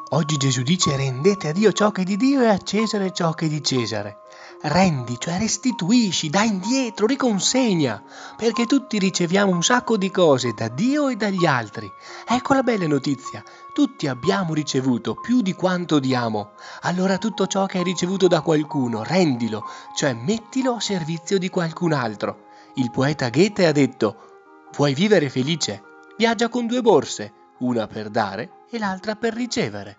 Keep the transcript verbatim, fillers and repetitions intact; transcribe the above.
Oggi Gesù dice: rendete a Dio ciò che è di Dio e a Cesare ciò che è di Cesare. Rendi, cioè restituisci, dai indietro, riconsegna, perché tutti riceviamo un sacco di cose da Dio e dagli altri. Ecco la bella notizia: tutti abbiamo ricevuto più di quanto diamo. Allora tutto ciò che hai ricevuto da qualcuno, rendilo, cioè mettilo a servizio di qualcun altro. Il poeta Goethe ha detto: vuoi vivere felice? Viaggia con due borse, una per dare e l'altra per ricevere.